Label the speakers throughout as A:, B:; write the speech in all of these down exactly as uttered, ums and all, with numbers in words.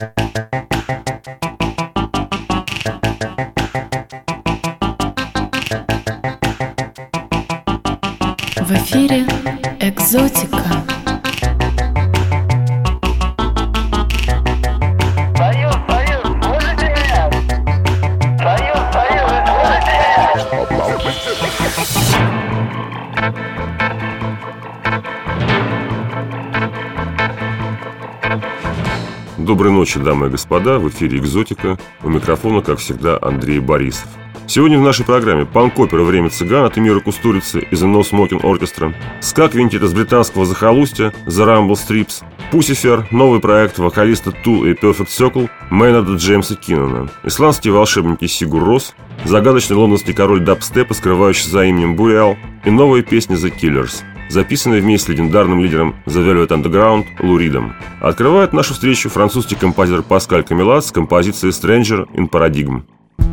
A: В эфире «Экзотика».
B: Союз, Союз, слышите меня? Союз, Союз, слышите меня?
C: Доброй ночи, дамы и господа, в эфире «Экзотика», у микрофона, как всегда, Андрей Борисов. Сегодня в нашей программе панк-опера «Время цыган» от Эмира Кустурицы из The No Smoking Orchestra, ска-квинтет из британского захолустья The Rumble Strips, Pussifer, новый проект вокалиста Tool и Perfect Circle Мейнарда Джеймса Киннона, исландские волшебники Сигур Рос, загадочный лондонский король дабстепа, скрывающийся за именем Burial, и новая песня The Killers, записанная вместе с легендарным лидером The Velvet Underground Лу Ридом. Открывает нашу встречу французский композитор Паскаль Камилат с композицией Stranger in Paradigm.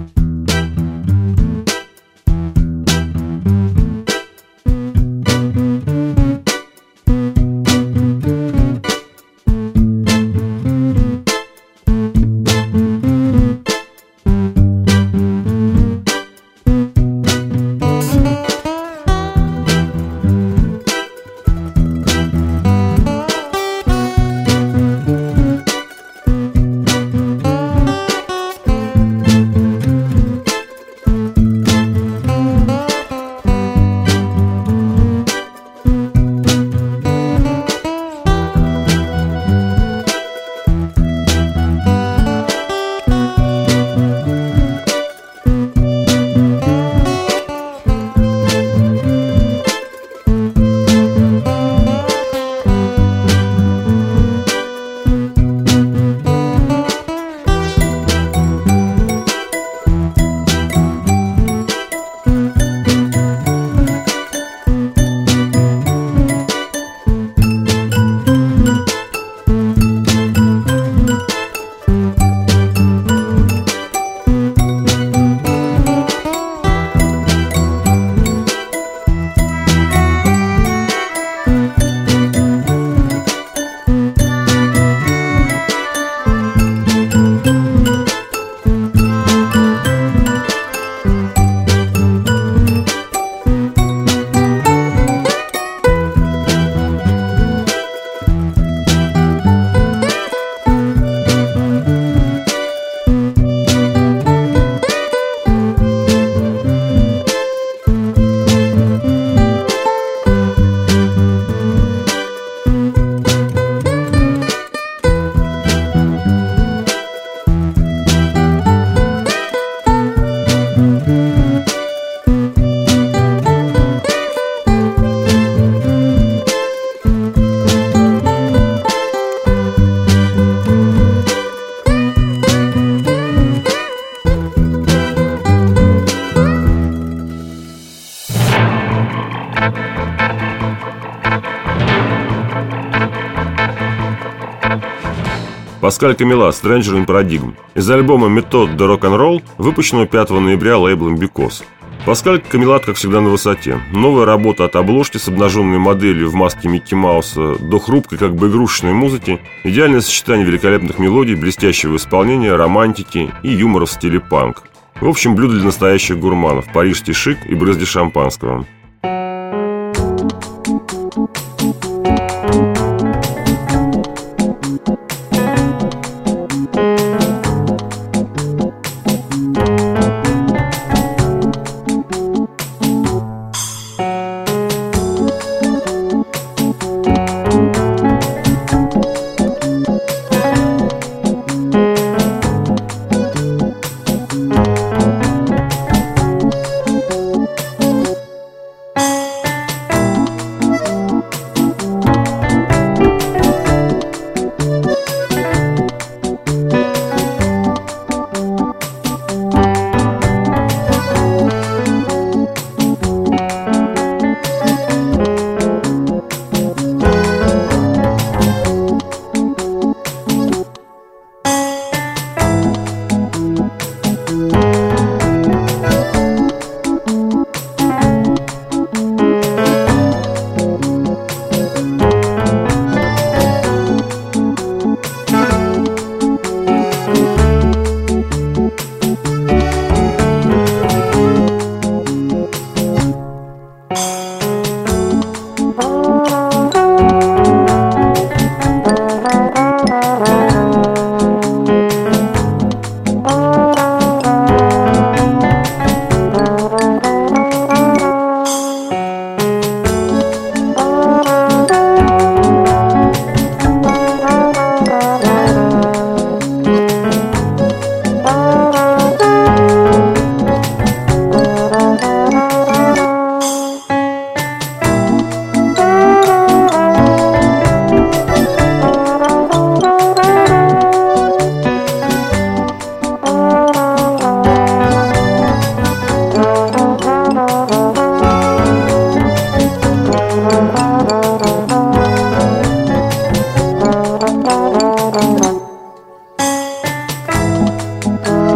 C: Паскаль Камилат Stranger in Paradigm из альбома Method de Rock and Roll, выпущенного пятого ноября лейблом Because. Паскаль Камилат, как всегда, на высоте. Новая работа от обложки с обнаженной моделью в маске Микки Мауса до хрупкой, как бы игрушечной музыки, идеальное сочетание великолепных мелодий, блестящего исполнения, романтики и юмора в стиле панк. В общем, блюдо для настоящих гурманов, парижский шик и брызги шампанского.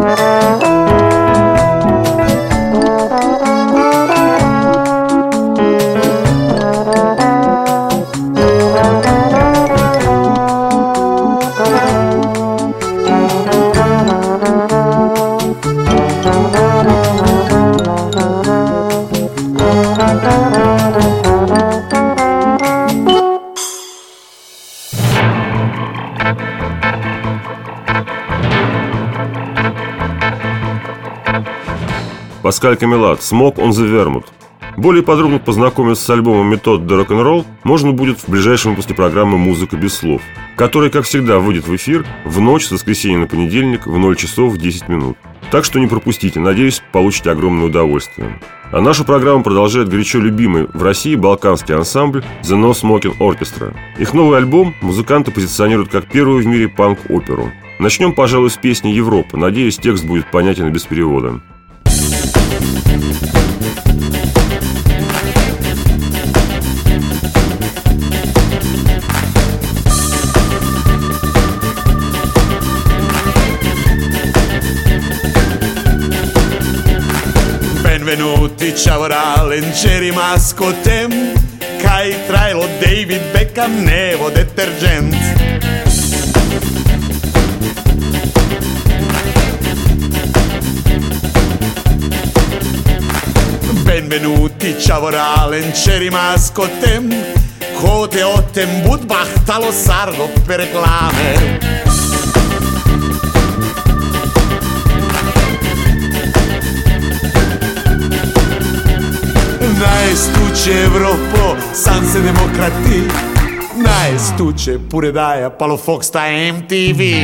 C: Паскаль Камилат, «Smoke on the Vermouth». Более подробно познакомиться с альбомом «Метод де рок-н-ролл» можно будет в ближайшем выпуске программы «Музыка без слов», которая, как всегда, выйдет в эфир в ночь с воскресенья на понедельник в ноль часов десять минут. Так что не пропустите, надеюсь, получите огромное удовольствие. А нашу программу продолжает горячо любимый в России балканский ансамбль The No Smoking Orchestra. Их новый альбом музыканты позиционируют как первую в мире панк-оперу. Начнем, пожалуй, с песни «Европа». Надеюсь, текст будет понятен и без перевода.
D: Benvenuti, ciao Ralen, c'è rimasto tem, Kai Trailo, David Beckham, Nevo, Detergent. Benvenuti, ciao Ralen, c'è rimasto tem, Cote Otten, Budbach, Talo Sardo per reclame. Najstuče Evropo, sam se demokrati, najstuče pure daja Palo Fox ta M T V.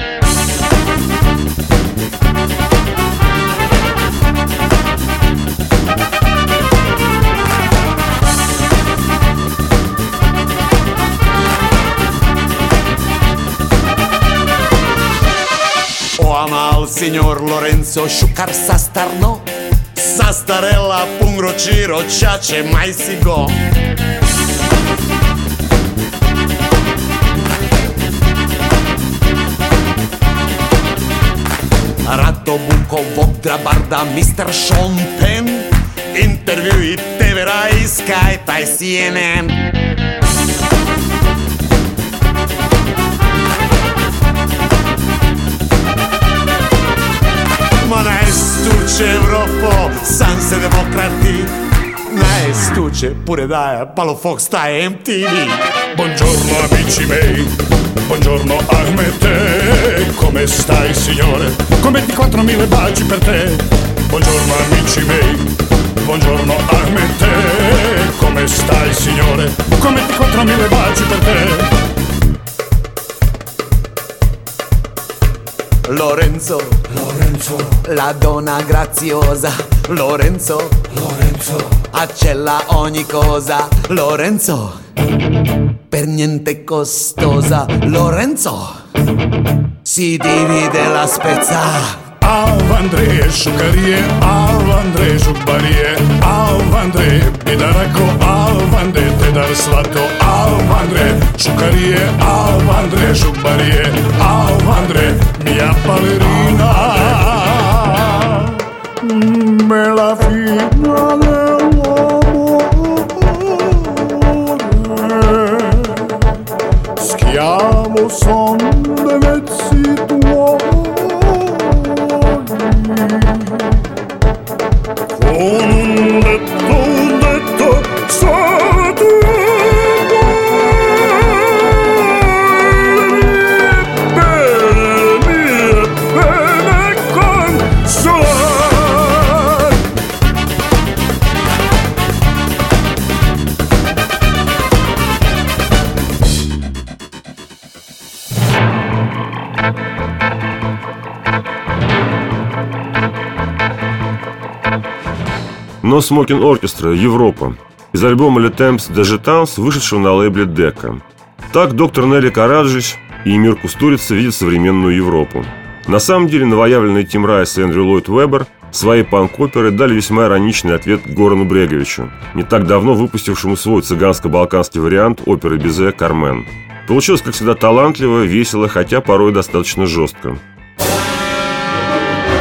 D: O amal signor Lorenzo Šukar Sastarno, Sastarella, Pungro, Ciro, Ciace, mai si go. Ratto, Buco, Vodra, Barda, mister Sean Penn, intervju i T V Rai, Sky, taj C N N. Ma najstuče Evropo, sam se demokrati, najstuče pure daja Palo Fox ta M T V.
E: Buongiorno amici miei, buongiorno Ahmed, come stai signore? Con ventiquattromila baci per te. Buongiorno amici miei, buongiorno Ahmed, come stai signore? Con ventiquattromila baci per te.
D: Lorenzo,
E: Lorenzo,
D: la donna graziosa, Lorenzo,
E: Lorenzo,
D: accella ogni cosa, Lorenzo, per niente costosa, Lorenzo, si divide la spezza.
E: Av Andreje Šukarije, Av Andreje Žubarije, Av Andreje Bidarako, Av Andreje Tedar Slato, Av Andreje Šukarije, Av Andreje Žubarije, Av Andreje mia ballerina. Me la figlia dell'amore, schiavo son de vezzi tuoi. Un detto, un detto, solo tu bene, mie bene consolare.
C: No Smoking Orchestra, Европа. Из альбома Le Temps de Jetons, вышедшего на лейбле Decca. Так доктор Нелли Караджич и Эмир Кустурица видят современную Европу. На самом деле новоявленные Тим Райс и Эндрю Ллойд Уэббер своей панк-оперы дали весьма ироничный ответ Горану Бреговичу, не так давно выпустившему свой цыганско-балканский вариант оперы Бизе «Кармен». Получилось, как всегда, талантливо, весело, хотя порой достаточно жестко.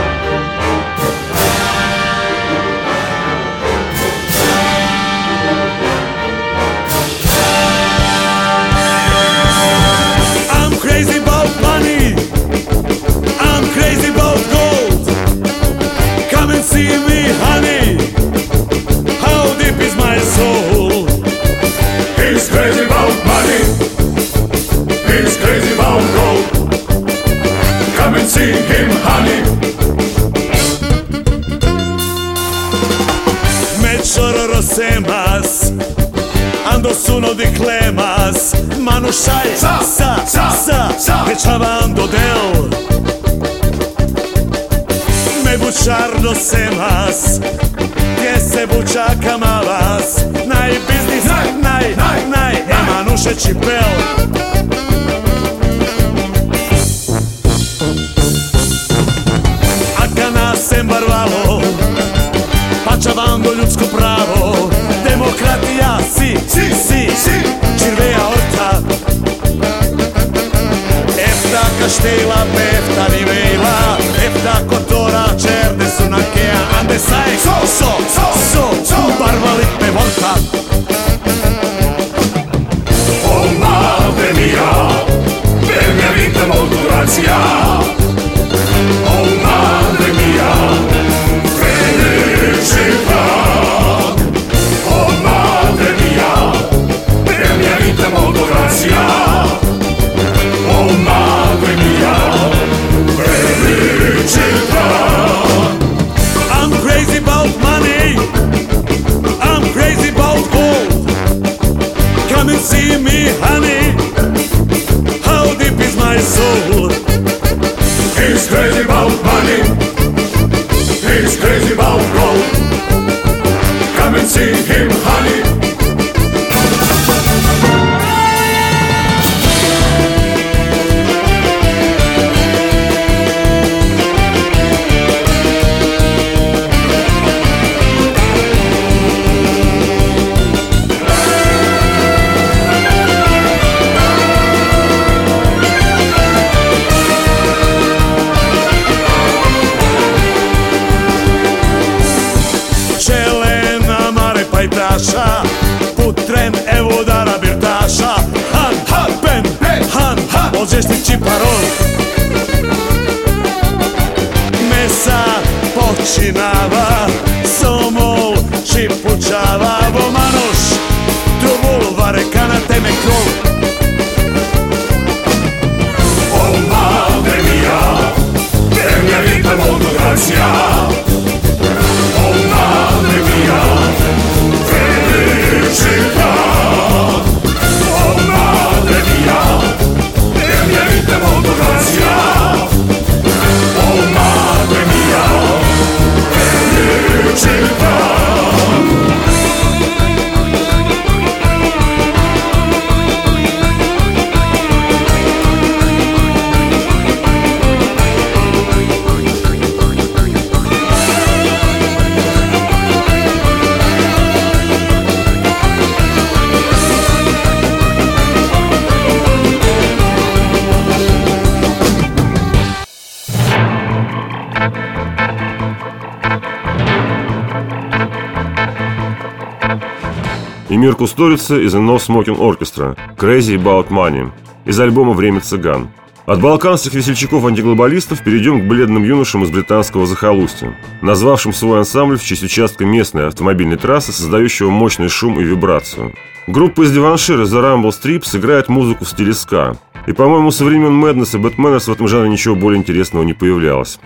E: and see him, honey.
D: Me chororosemas, ando suno di clemas, mano shai, sa, sa, sa, sa, sa, me chavando del. Me buchardo semas, que se bucha camavas, nai business, nai, nai, nai, e manuše čipel. Nas embarvalo, pačavando ljudsko pravo, demokratija, si, si, si, si, čirveja orta. Efta kaštela, pefta nivela, efta kotora, čerde su na kea, ande saj, so, so, so, so, so, barvalit me vorta.
E: Oh madre mia, per mia vita molto grazia. Oh madre mia, felicità. Oh madre mia, per mia vita molto grazia. Oh madre mia, felicità.
D: I'm crazy about money, I'm crazy about gold. Come and see me, honey, how deep is my soul.
E: He's crazy about money, he's crazy about gold. Come and see him, honey.
D: Putrem evo dara birtaša, han, han, ben, han, han, ođešnići parol. Mesa počinava, somol čipučava, vomanoš, trubul varekana teme krol.
E: Oh madre mia, per mia vita molto grazia. Oh madre mia, felicità. Oh madre mia, per mia vita molto grazia. Oh madre mia, felicità.
C: Эмир Кустурица из The No Smoking Orchestra «Crazy About Money» из альбома «Время цыган». От балканских весельчаков-антиглобалистов перейдем к бледным юношам из британского захолустья, назвавшим свой ансамбль в честь участка местной автомобильной трассы, создающего мощный шум и вибрацию. Группа из Деваншира The Rumble Strips играет музыку в стиле ска. И, по-моему, со времен Madness и Bad Manners в этом жанре ничего более интересного не появлялось.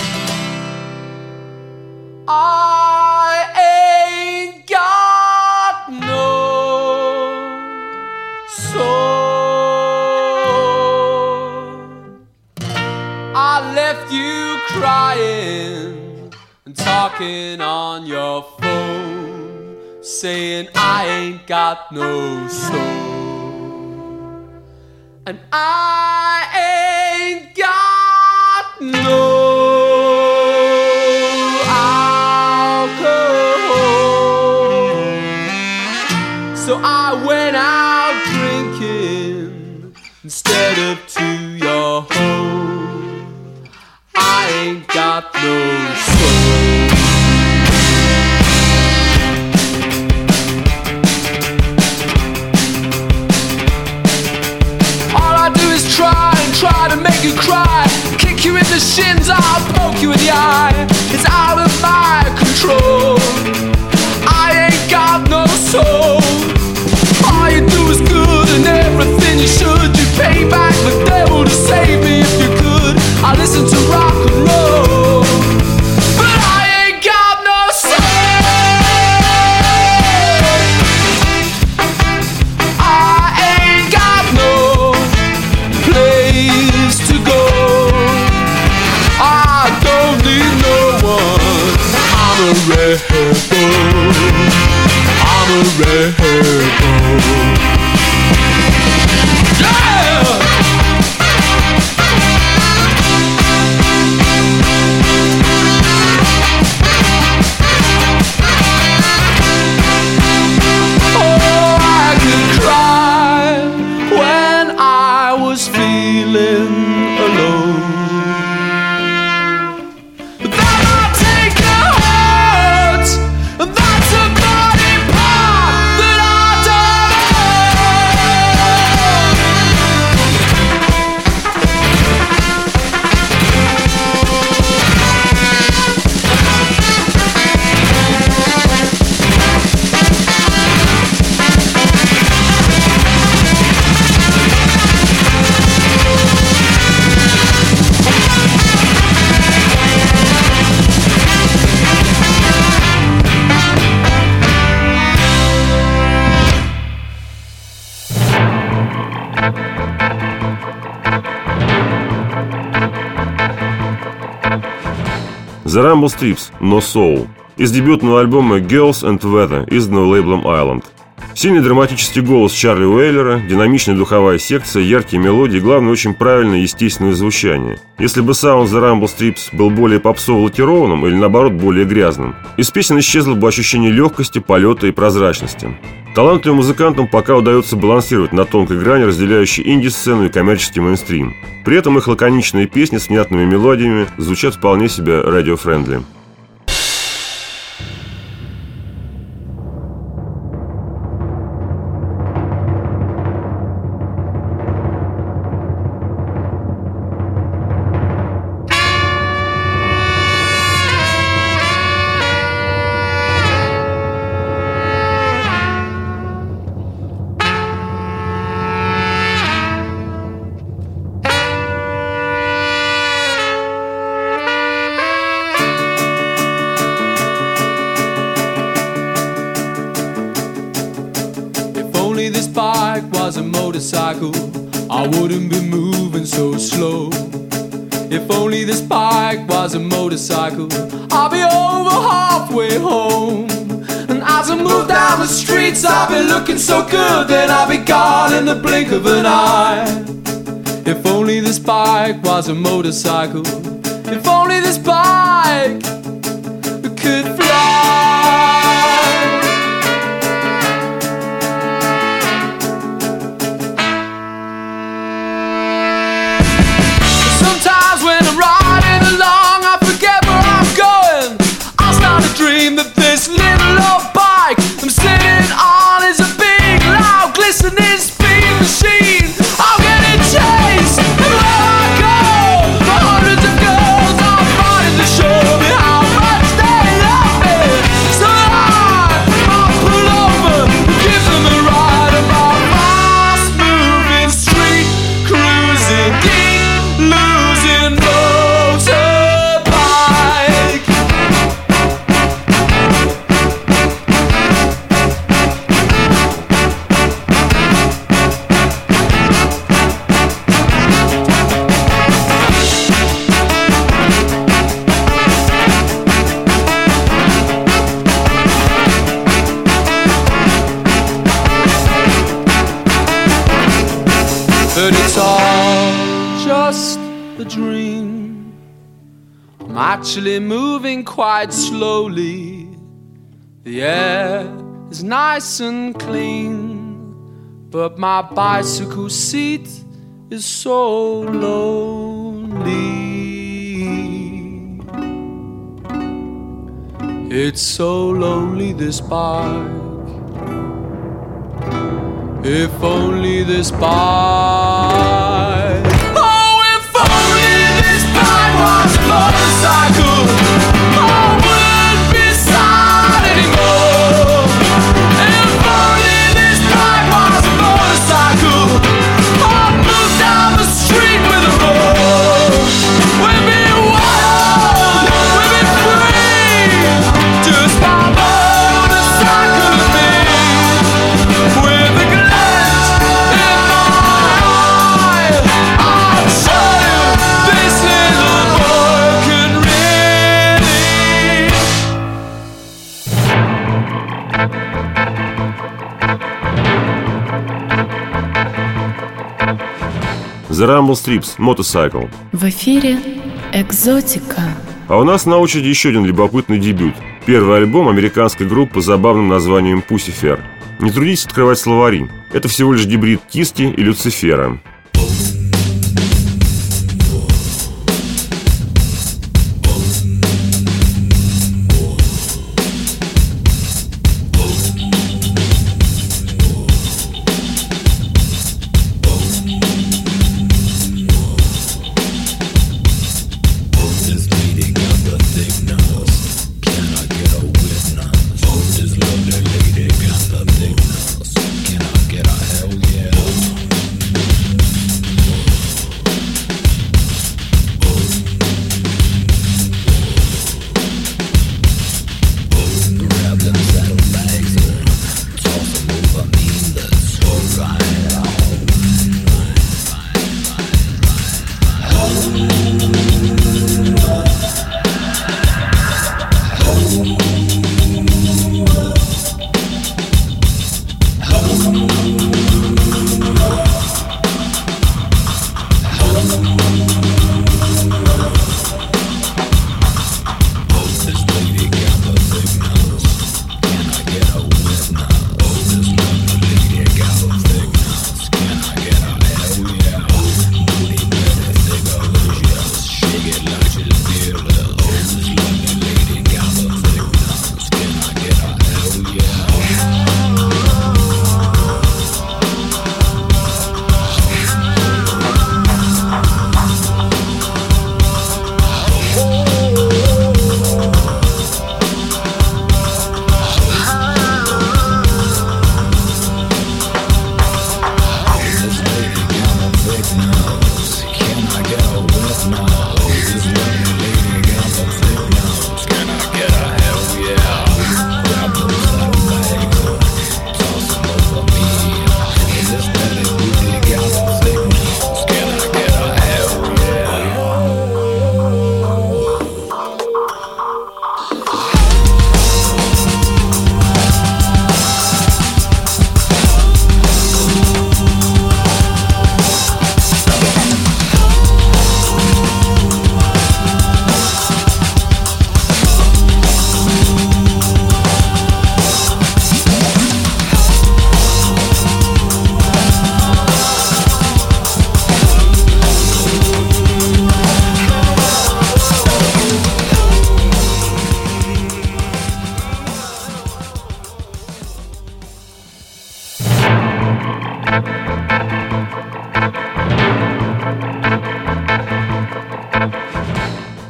F: Talking on your phone, saying I ain't got no soul, and I ain't got no alcohol. So I went out drinking instead of to your home. I ain't got no soul. Try and try to make you cry, kick you in the shins, I'll poke you in the eye. It's out of my control. I ain't got no soul. All you do is good and everything you should. You pay back the devil to save me if you could. I listen to
C: The Rumble Strips No Soul из дебютного альбома Girls and Weather, изданного лейблом Island. Сильный драматический голос Чарли Уэйлера, динамичная духовая секция, яркие мелодии и, главное, очень правильное естественное звучание. Если бы саунд The Rumble Strips был более попсово-лакированным или, наоборот, более грязным, из песен исчезло бы ощущение легкости, полета и прозрачности. Талантливым музыкантам пока удается балансировать на тонкой грани, разделяющей инди-сцену и коммерческий мейнстрим. При этом их лаконичные песни с внятными мелодиями звучат вполне себе радиофрендли.
F: This bike was a motorcycle, I wouldn't be moving so slow. If only this bike was a motorcycle, I'll be over halfway home. And as I move down the streets, I'll be looking so good that I'll be gone in the blink of an eye. If only this bike was a motorcycle, if only this bike could fly. Sometimes when I'm riding along, I forget where I'm going. I start to dream that this little old bike I'm sitting on is a big, loud, glistening speed machine. I'll get in chase everywhere I go. For hundreds of girls are fighting to show me how much they love me. So I, I'll pull over and give them a ride on my fast-moving street cruising geek losing motorbike. But it's all just a dream. I'm actually moving quite slowly. The air is nice and clean, but my bicycle seat is so lonely. It's so lonely, this bike. If only this bike. Oh, if only this bike was a motorcycle, I wouldn't be sad anymore. If only this bike was a motorcycle, I'd move down the street with a roll. We'd be wild, we'd be free, just my motorcycle and me. With a glance in my eye, I'll show you this little boy can really.
C: The Rumble Strips Motorcycle.
A: В эфире «Экзотика».
C: А у нас на очереди еще один любопытный дебют. Первый альбом американской группы с забавным названием Pussifer. Не трудитесь открывать словари. Это всего лишь гибрид Киски и Люцифера.
G: Can I get a hell yeah?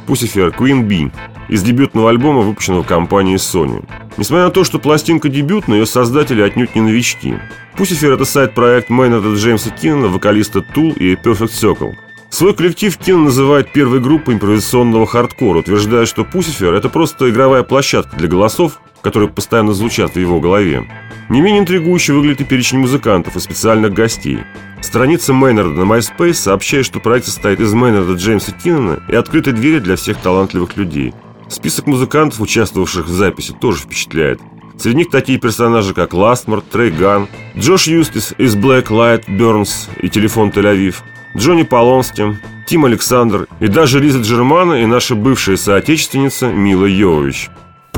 C: Pussifer Queen Bee из дебютного альбома, выпущенного компанией Sony. Несмотря на то, что пластинка дебютная, ее создатели отнюдь не новички. Pussifer — это сайд-проект Мейнарда Джеймса Киннона, вокалиста Tool и Perfect Circle. Свой коллектив Киннон называет первой группой импровизационного хардкора, утверждая, что Pussifer — это просто игровая площадка для голосов, которые постоянно звучат в его голове. Не менее интригующе выглядит и перечень музыкантов и специальных гостей. Страница Мейнарда на MySpace сообщает, что проект состоит из Мейнарда Джеймса Киннона и открытой двери для всех талантливых людей. Список музыкантов, участвовавших в записи, тоже впечатляет. Среди них такие персонажи, как Ластмор, Трей Ган, Джош Юстис из Black Light Burns и Телефон Тель-Авив, Джонни Полонски, Тим Александр и даже Лиза Джермана и наша бывшая соотечественница Мила Йовович.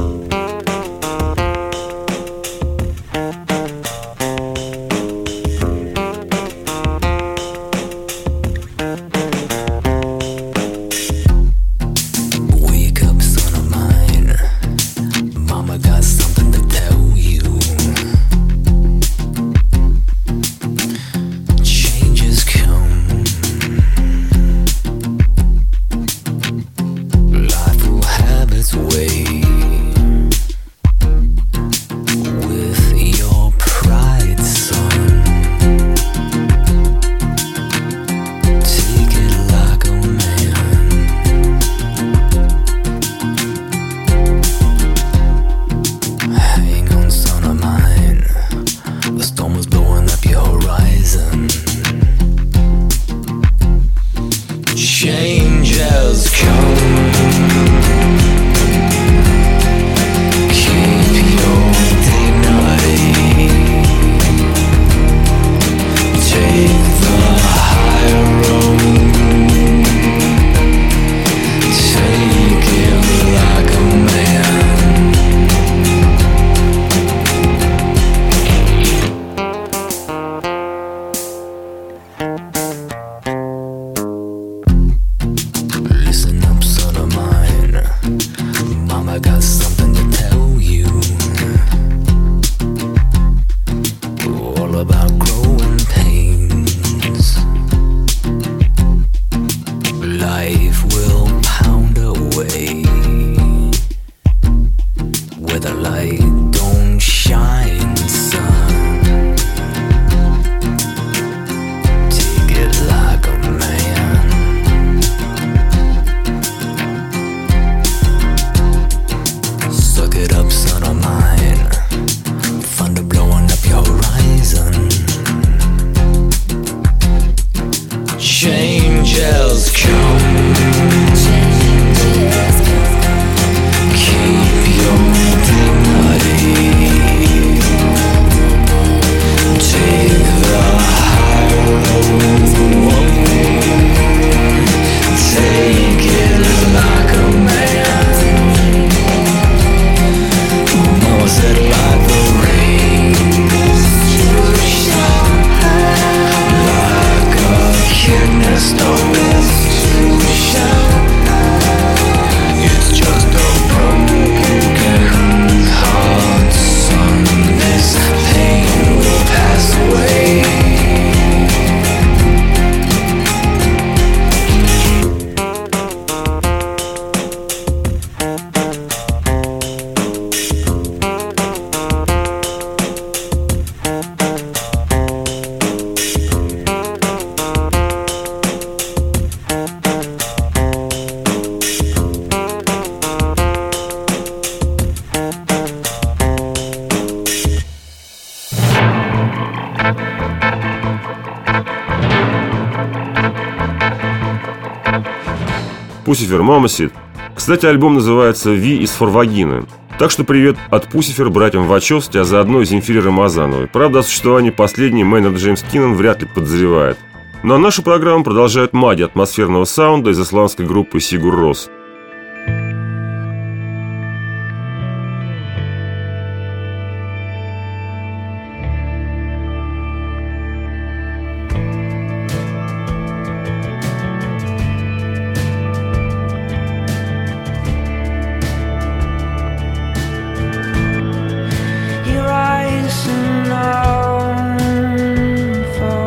C: Pussifer Mama Seed. Кстати, альбом называется V is for Vagina. Так что привет от Pussifer братьям Вачовски, а заодно и Земфире Рамазановой. Правда, о существовании последней Мейнард Джеймс Киннон вряд ли подозревает. Ну а нашу программу продолжает маги атмосферного саунда из исландской группы Sigur Rós.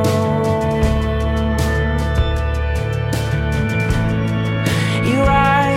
G: You rise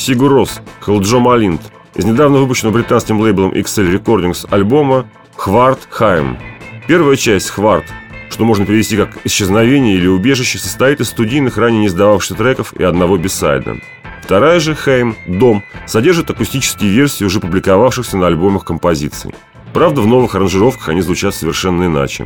C: Сигур Рос, Хелджо Малинт из недавно выпущенного британским лейблом икс эль Recordings альбома «Хварт Хайм». Первая часть «Хварт», что можно перевести как «исчезновение» или «убежище», состоит из студийных, ранее не сдававшихся треков и одного бисайда. Вторая же, «Хейм», «Дом», содержит акустические версии уже публиковавшихся на альбомах композиций. Правда, в новых аранжировках они звучат совершенно иначе.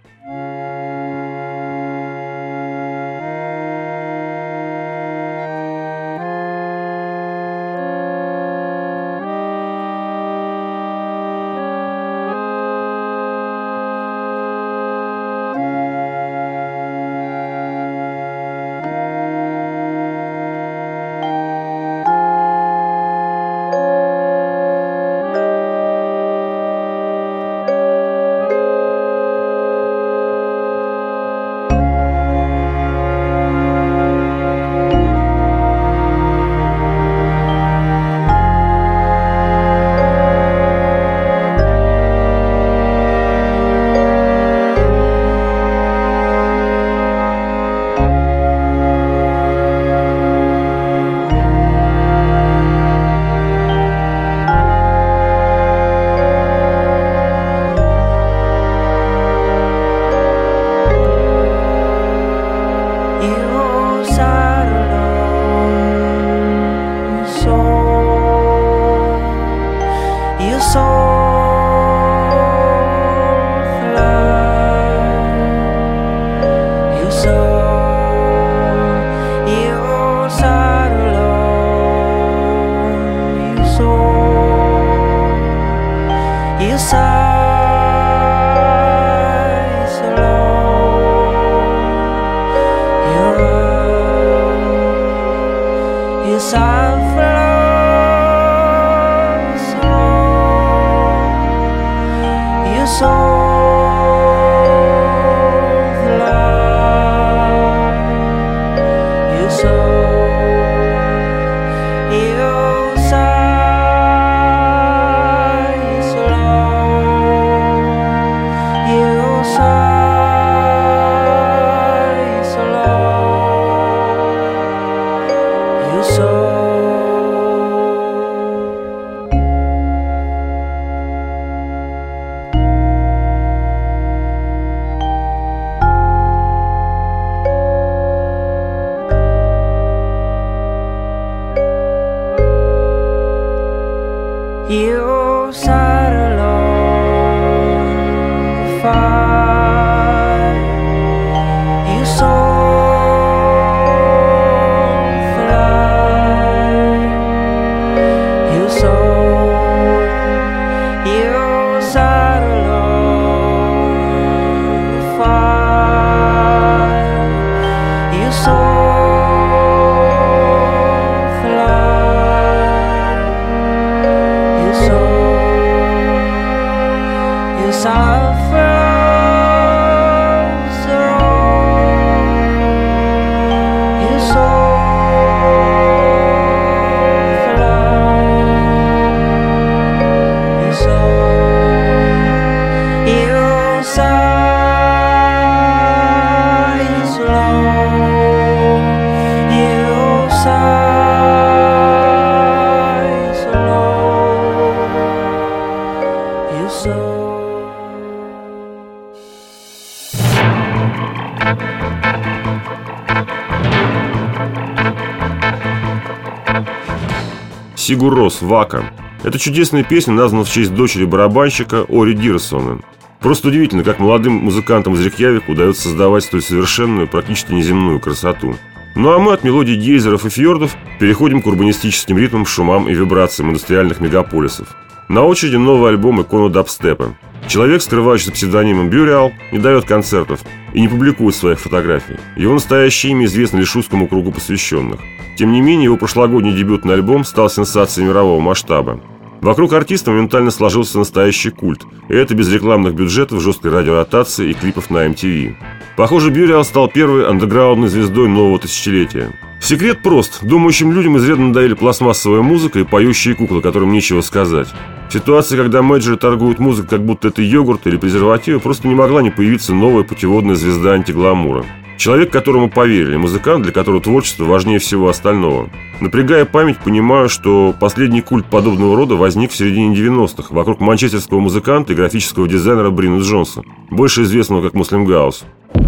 G: You sat alone, the fire. You saw fly. You saw. You sat alone, the fire. You saw.
C: Сигур Рос, «Вака». Эта чудесная песня названа в честь дочери барабанщика Ори Дирсона. Просто удивительно, как молодым музыкантам из Рейкьявика удается создавать столь совершенную, практически неземную красоту. Ну а мы от мелодий гейзеров и фьордов переходим к урбанистическим ритмам, шумам и вибрациям индустриальных мегаполисов. На очереди новый альбом икона дабстепа. Человек, скрывающийся псевдонимом Burial, не дает концертов и не публикует своих фотографий. Его настоящее имя известно лишь узкому кругу посвященных. Тем не менее, его прошлогодний дебютный альбом стал сенсацией мирового масштаба. Вокруг артиста моментально сложился настоящий культ, и это без рекламных бюджетов, жесткой радиоротации и клипов на эм ти ви. Похоже, Burial стал первой андеграундной звездой нового тысячелетия. Секрет прост. Думающим людям изрядно надоели пластмассовая музыка и поющие куклы, которым нечего сказать. В ситуации, когда менеджеры торгуют музыкой, как будто это йогурт или презервативы, просто не могла не появиться новая путеводная звезда антигламура. Человек, которому поверили, музыкант, для которого творчество важнее всего остального. Напрягая память, понимаю, что последний культ подобного рода возник в середине девяностых вокруг манчестерского музыканта и графического дизайнера Брина Джонса, больше известного как Муслим Гаус.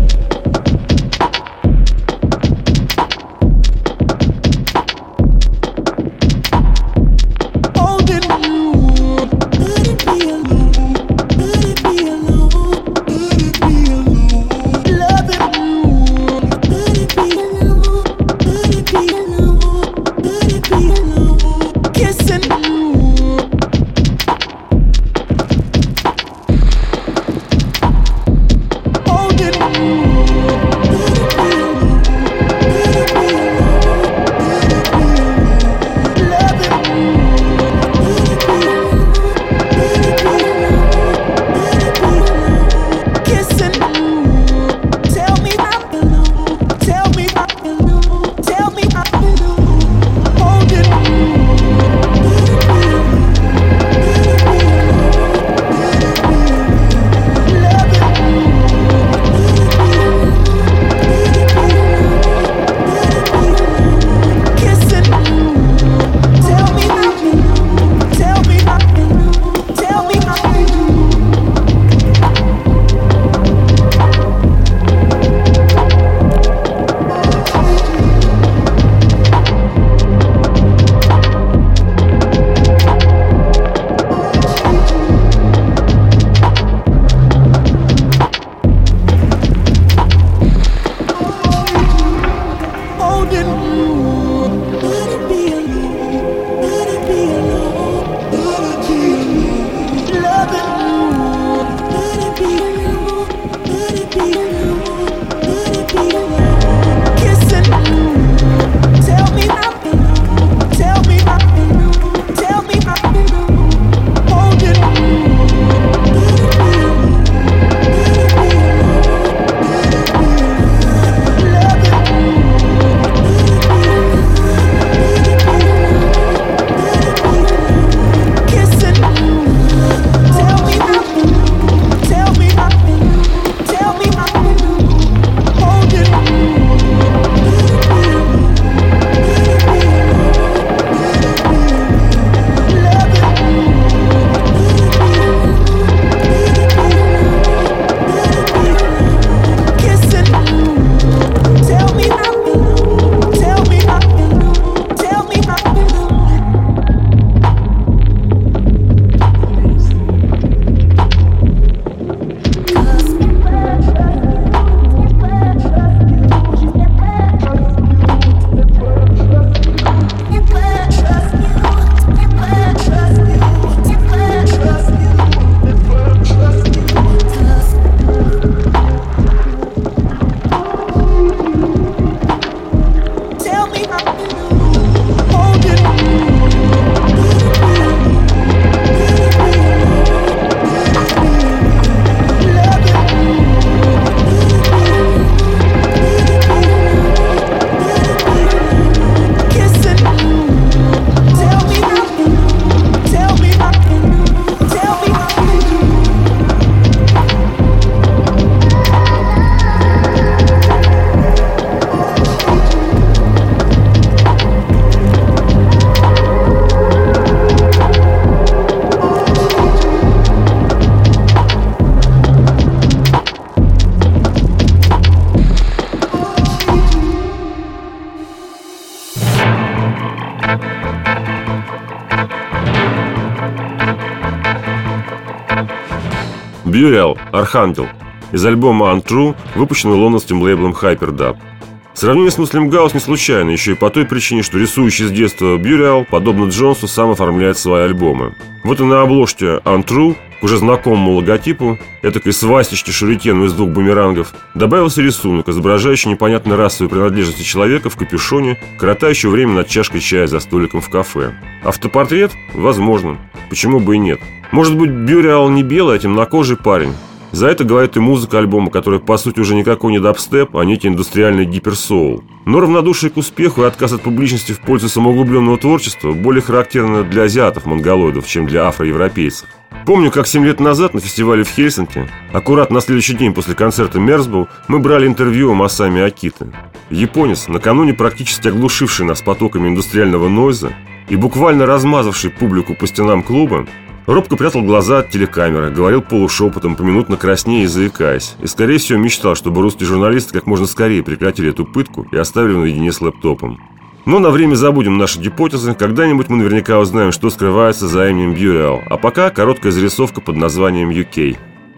C: Burial Archangel из альбома Untrue, выпущенного лондонским лейблом Hyperdub. Сравнение с Муслим Гаус не случайно, еще и по той причине, что рисующий с детства Burial, подобно Джонсу, сам оформляет свои альбомы. Вот и на обложке Untrue, к уже знакомому логотипу, этакой свастички шурикену из двух бумерангов, добавился рисунок, изображающий непонятной расовой принадлежности человека в капюшоне, коротающего время над чашкой чая за столиком в кафе. Автопортрет? Возможно. Почему бы и нет? Может быть, Burial не белый, а темнокожий парень. За это говорит и музыка альбома, которая по сути уже никакой не дабстеп, а некий индустриальный гиперсоул. Но равнодушие к успеху и отказ от публичности в пользу самоуглубленного творчества более характерно для азиатов-монголоидов, чем для афроевропейцев. Помню, как семь лет назад на фестивале в Хельсинки, аккурат на следующий день после концерта Мерсбоу, мы брали интервью у Масами Акиты. Японец, накануне практически оглушивший нас потоками индустриального нойза и буквально размазавший публику по стенам клуба, робко прятал глаза от телекамеры, говорил полушепотом, поминутно краснея и заикаясь, и, скорее всего, мечтал, чтобы русские журналисты как можно скорее прекратили эту пытку и оставили его наедине с лэптопом. Но на время забудем наши гипотезы, когда-нибудь мы наверняка узнаем, что скрывается за именем Burial, а пока короткая зарисовка под названием ю кей.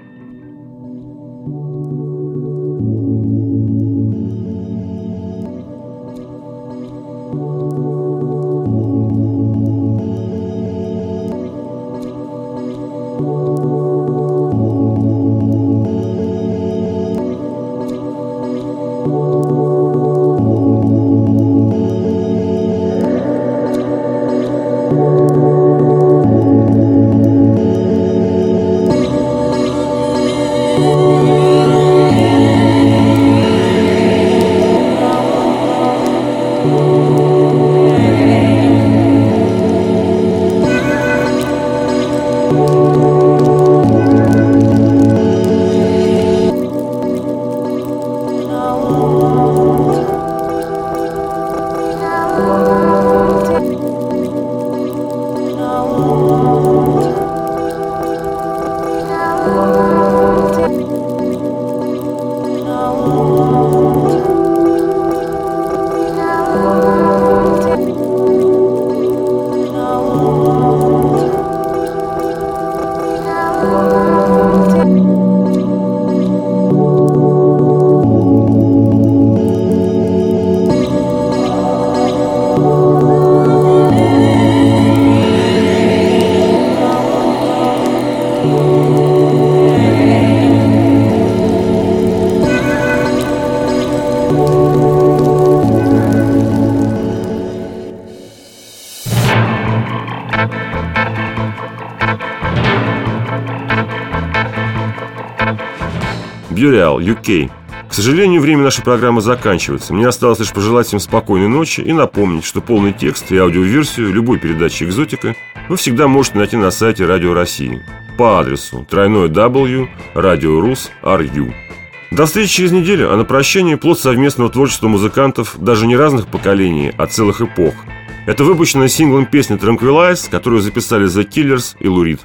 C: Burial, ю кей. К сожалению, время нашей программы заканчивается. Мне осталось лишь пожелать всем спокойной ночи и напомнить, что полный текст и аудиоверсию любой передачи «Экзотика» вы всегда можете найти на сайте Радио России по адресу дабл ю дабл ю дабл ю точка радио рус точка ру. До встречи через неделю, а на прощание плод совместного творчества музыкантов даже не разных поколений, а целых эпох. Это выпущенная синглом песня Tranquilize, которую записали The Killers и Lou Reed.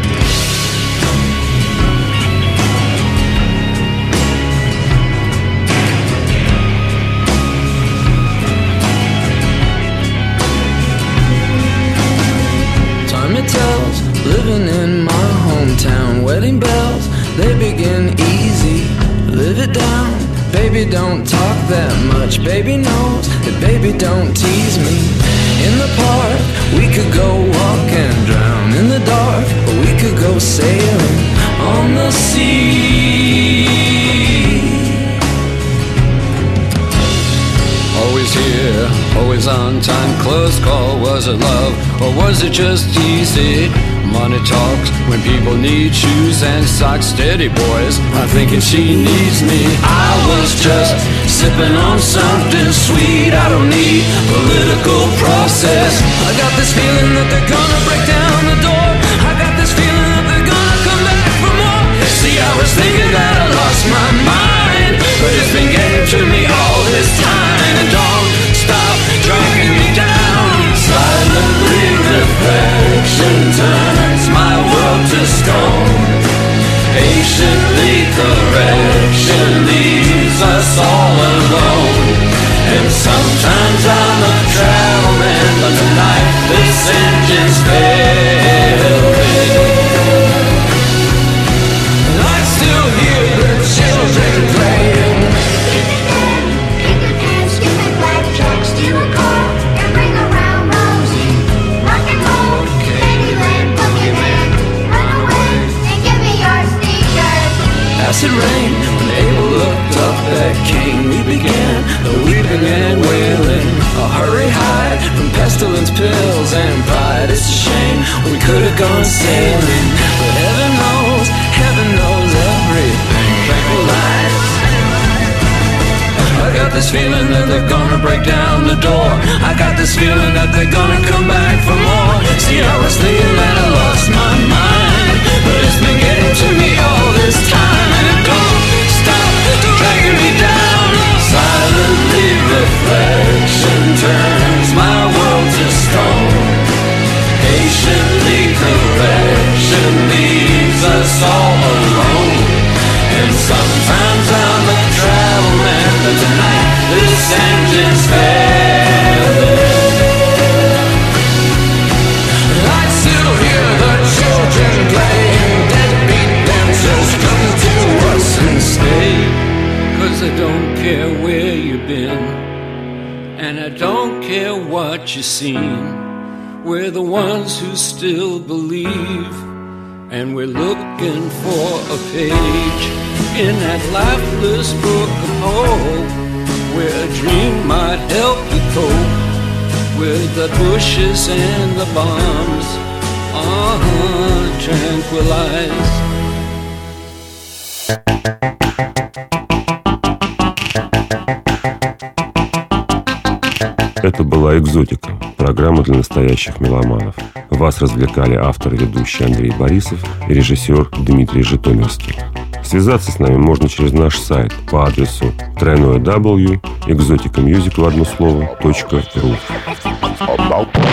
F: Living in my hometown, wedding bells, they begin easy. Live it down, baby, don't talk that much. Baby knows that baby don't tease me. In the park, we could go walk and drown. In the dark, we could go sailing on the sea. Always here, always on time, close call. Was it love or was it just easy? Money talks when people need shoes and socks. Steady boys, I'm thinking she needs me. I was just sipping on something sweet. I don't need political process. I got this feeling that they're gonna break down the door. I got this feeling that they're gonna come back for more. See, I was thinking that I lost my mind, but it's been getting to me all this time. And don't stop dragging me down. Silently reflection turns my world to stone. Patiently correction leaves us all alone. And sometimes I'm a travelman, but tonight this engine's failing. And I still hear the children playing. Acid rain, when Abel looked up at Cain, we began the weeping and wailing. A hurry hide from pestilence, pills and pride. It's a shame we could have gone sailing, but heaven knows, heaven knows everything. Tranquilize. I got this feeling that they're gonna break down the door. I got this feeling that they're gonna come back for more. See, I was thinking that I lost my mind, engines failing. I still hear the children playing, deadbeat dancers come to us and stay. 'Cause I don't care where you've been, and I don't care what you've seen. We're the ones who still believe, and we're looking for a page in that lifeless book of hope, where a dream might help you cope with the bushes and the bombs. Uh-huh, tranquilize.
C: Это была «Экзотика», программа для настоящих меломанов. Вас развлекали автор и ведущий Андрей Борисов и режиссер Дмитрий Житомирский. Связаться с нами можно через наш сайт по адресу дабл ю дабл ю дабл ю точка экзотика мьюзик в одно слово точка ру.